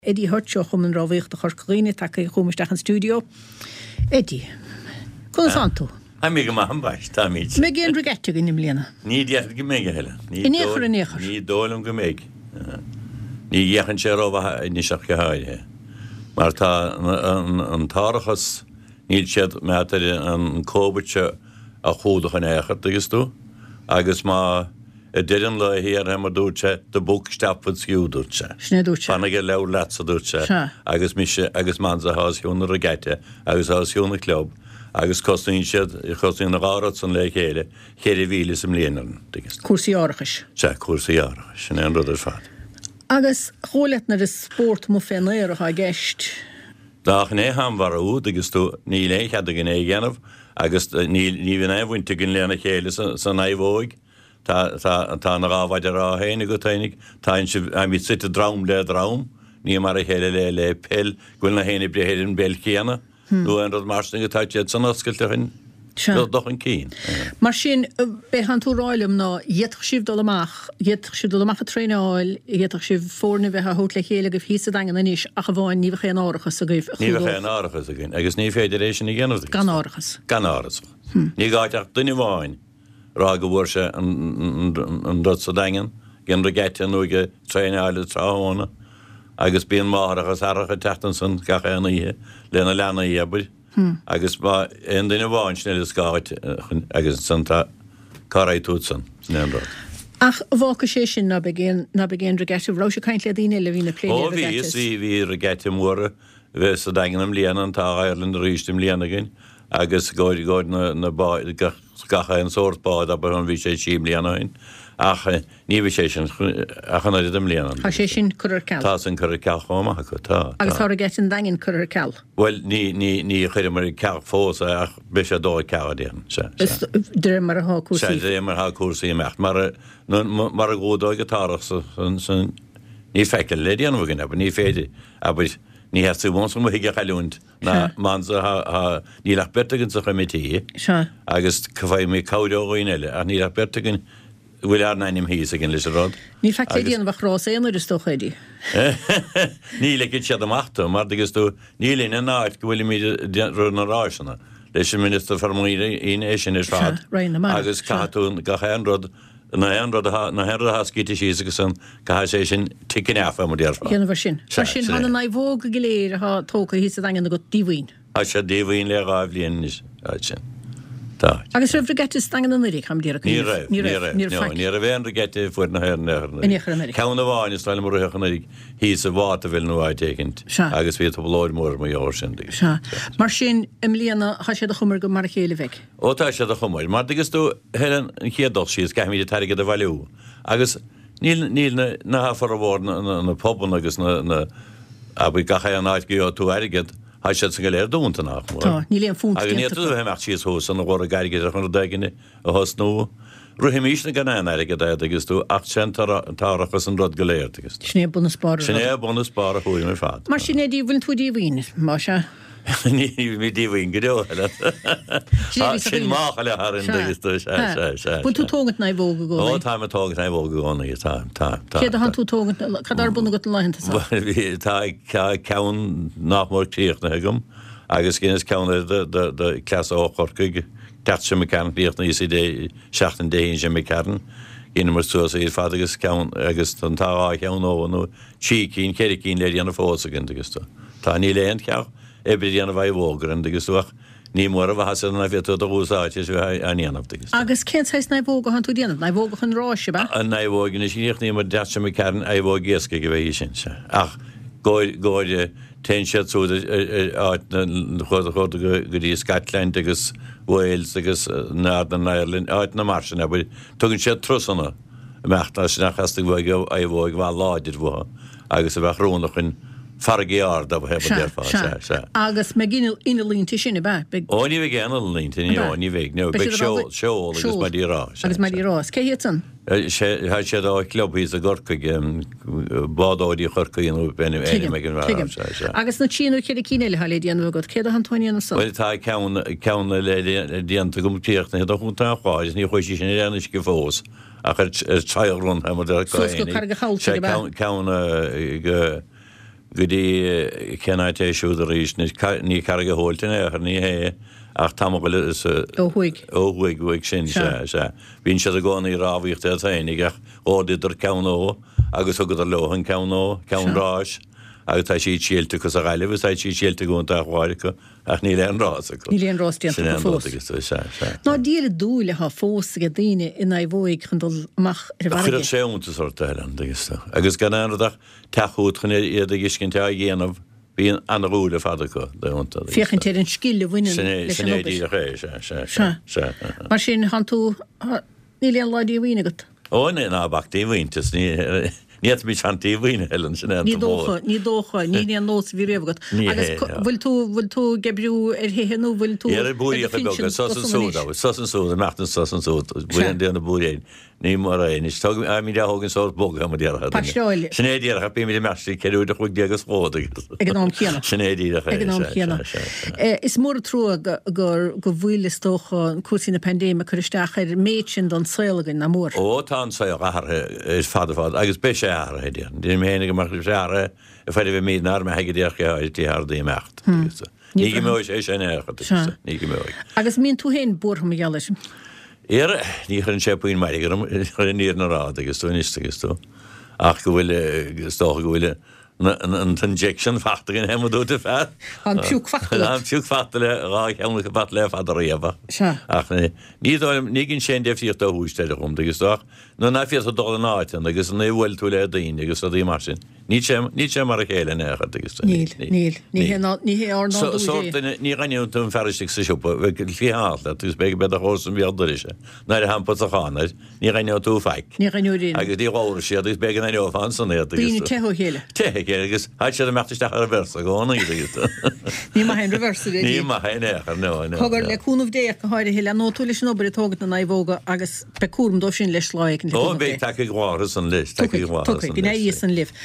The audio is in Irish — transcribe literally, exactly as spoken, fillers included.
Eddie Hurtshaw chum an rábhéocht a chorcaíine take chumisteach an stúdio. Eddie, chun santo. Ha mé go maitham bais, tá míid. Me géan regette gin im léana. Ní diacht go méige heile. I néchar a néchar. Ní dólam go méig. Ní dhéchan sé róbha ní seach go háide. Mar tá an tárachas níl siad metar an cóbirte a chúdach an échart agus tú. Agus má a dirin le héar hemar dúrte de búk stapfud sciú dúrte. Sne dúrte. Fanna ge lew letsa dúrte. Agus mise, agus manza hás hiúna regette, agus hás hiúna club. Agus costún siad, costún na gárat san le chéile, chéri víli sem léanan. Cúrsaí árachas. Se, cúrsaí árachas, sin an rudar fad. Agus chóletna de sport mo fénéir a ha gest. Dach né ham war ú, agus tú ní le had a gné genaf, agus ní ní vin éhhainte gin léana chéile san éhóig. Tá tá tá na ráhaid a héna go tainig, tá in am mit sitte draum le draum, ní mar a héile le le pel, gwil na héna bre héin Belgiana. Nu an rod marsning tá jet san oskelterin. Doch an keen. Mar sin be han tú ráilum ná jetach sib dolamach, jetach sib dolamach a treinail, jetach sib fórne ve ha hot le héile go hísa dangan anis a gháin ní ché árachas a gof. Ní ché árachas a gin, agus ní féidiréis í genn. Gan árachas. Gan árachas. Ní gáiteach duine bháin. Rá go bhór se an dot sa dagan, gin regette nuige treinaile tráhóna, agus bíon máthachas aracha tetan san gachéna ihe, lena lena iabud, agus ba ein duine bháin snil is gáit agus san tá carai tútsan, san an rá. Ach, bháca sé sin na begin na begin regette, rá se caint le dine le hína plé Ó, vís, hí hí regette móra, bheith sa daganam líanan tá Ireland rístim líanagin, agus gáid gáid na na ba gacha an sortbád a bar an bhí sé síim líanain, ach ní bhí sé sin ach an idim líanain. Tá sé sin chuir ceall. Tá sin chuir ceall chomach go tá. Agus tá regette an dangin chuir ceall. Well, ní ní ní chuir mar ceall fós ach be sé dó ceall déan. Dre mar a há cuasaí. Sé dre mar há cuasaí mecht, mar mar a gódóid go tárach san ní feiceil le déan bhagin, aber ní féidir, aber ní has tú bhans mo hiige chaúnt na mansa ha ní lech bertagin sa chumití. Agus cyfai mi cawdóin eile, a ní lech bertagin bhfuil ar naim hís agin leis a rod. Ní feiceil díon bach rás éanair is toch édi. Ní le gyd siad amachta, mar agus tú ní le na náid gwili mi rúd na ráisina. Leis yn minister farmwyd un eisiau nes fad. Agus cahatún gachan rod na henrod na henrod has giti síos agus an gaha sé sin tikin af am der fa. Gena var sin. Var sin han an vóg geléir ha tóka hís a dangan go dívín. A sé dívín le ráflíon is sin. Tá. Agus ref regette stangan an irig ham dir. Ní ref, ní ref. Ní ref en regette fuair na hern nechar. Nechar Amerika. Cawn na bháin is leile mar ruchan irig hís a bháta vil nu ai tekint. Agus vi to blóid mór ma jór sin. Mar sin Emiliana ha sé a chumar go mar chéile veg. Ó tá sé a chumar. Mar agus tú helen chédol síos gaimi de tarige de valú. Agus níl níl na ha for a bhór na pobun agus na na abi gacha an áit go tú airiged. Ha sé sa galéir dúnta nach. Tá, ní léon fúnt. Agus níl tú heimach síos hús an bhór a gairiged a chun daginni a hos nó. Ruhim ísna gan an airiged agus tú achsen tárachas an rod galéir agus. Sné bunna spára. Sné bunna spára húi me fad. Mar sin édí bhfuil tú díhín, má se? Ní mi díhín godó. Sin mácha le harin agus tú se. Bú tú tógant na bhóga go. Ó, tá me tógant na bhóga góna í tá, tá. Céad a han tú tógant, cadar bunna got leint sa? Tá ceann nachmór tíoch na hegum, agus gynnes ceann de clas óchorcaig, tert sem me ceann bíoch na isi dé, seachtan déhín sem me ceann, gynne mar suas ír fad agus ceann, agus tan tá á ceann ó, nú tí cín, céri cín leir anna fósagin agus tú. Tá ní leint ceach, ebri anna bhai bhógar an agus túach, ní mór a bhasan na fiatú a húsáit is bhai aníanamh agus. Agus cén sais na bhóga han tú díanamh, na bhóga chun ráise ba? An na bhógin is íoch ní mar dert sem me ceann a bhóg géasca go bheith sin se. Ach, góide ten siad súda áit na chud a chud go dí Scotland agus Wales agus Northern Ireland áit na marsin a bhfuil tugann siad trusanna meachta sin a chasta bhóg a bhóg bhá láidir bhá agus a bheith rónach in fargi ard of heb der fa sa agus me gin in a línti sinna ba big ó ní veg an línti ní ó ní veg no big show show agus ma di rá agus ma di rá ke hitan sé ha sé da club is a gorka gem bádódi chorka in ben ein megen rá agus na chino ke de kinele halé di an got ke da Antonio so well ta kaun kaun le di an gum tiert ne da hun ta rá is ní choisi sin er is gefós a child run ha der kaun kaun Gudi Kenite Shuderis, ní carga holtin er ní he ach tamil is óhuig óhuig huig sin se se. Bhín se a gánaí rábhíocht a tainig ach ódidir ceanó agus thugad a lohan ceanó, ceanráis. agus tá sí síalta cos a gaileh tá sí síalta gúnta a gháiricha ach ní leon rás ní leon rás díanta fós. Ná díal dúile ha fós go daine in é bhóig chundul amach ar bharige. Chuir séúnta sorta heran agus agus gan anradach teachútchan iad a giscin te a dhéanamh bhíon anarúla fada go deúnta. Fiochan tíir an scíle bhuiine leis an óbis. Mar sin han tú ní leon láidí a bhuiine got. Ó ní ná bachtaí bhuintas ní Niet mis hanti win helen sin. Ní dócha, ní dócha, ní ní nós vi réfgat. Agus bhfuil tú bhfuil tú gebriú ar héhenú bhfuil tú. Er búí a bega sosan sóda, sosan sóda, machtan sosan sóda. Bhfuil déanna búí ní mar ein. Is tog a mi hogan sós bog am déar. Pastáil. Snéidir a bí mi meistí ceú de chuig degus fóda. Ag ná chéana. Snéidir a Ag ná chéana. Is mór trú gur go bhfuil is tócha cuasí na pandéma chuisteach ar méidsin don saoilgan na mór. Ó tá saoil ar is fada fad agus be Jaren hedien. Die menige mag jaren. Verder we mee naar me hege derke die haar die macht. Niet gemooi is en erger. Niet gemooi. Agus min toe heen boer me jalles. Er die gaan chepen in mij. Er niet naar raad. Ik sto niet ik sto. Ach wil sto wil een injection vachter in hem doet te vet. Aan pjuk vachter. Aan pjuk vachter raak helemaal gevat lef aan de reva. Ach nee. Niet al niet in zijn heeft hier te hoe stellen om. Dat is toch. Nou na vier dollar nacht en dat is een wel toe leer ding. Dat is dat die machine. Niet zo niet zo maar hele neer dat is. Nee nee nee niet niet heel nog. Zo zo niet gaan je een verstig se shoppen. We kunnen vier haalt. Dat is bij bij de rozen weer er is. Naar de hamper te gaan. Niet gaan je toe fake. Niet gaan je doen. Als die rozen shit is bij een of aan zo neer. Dat is. Die te hoe hele. Te Ergens had je de macht de reverse gewoon niet. Niet maar een reverse. Niet maar een erger, no, no. Hoger le koen of de had de hele notulish no bre toget na ivoga agus pekurm doshin leslaik. Oh, weet ik waar is een list. Tak ik waar. Tak ik. Nee, is een lift.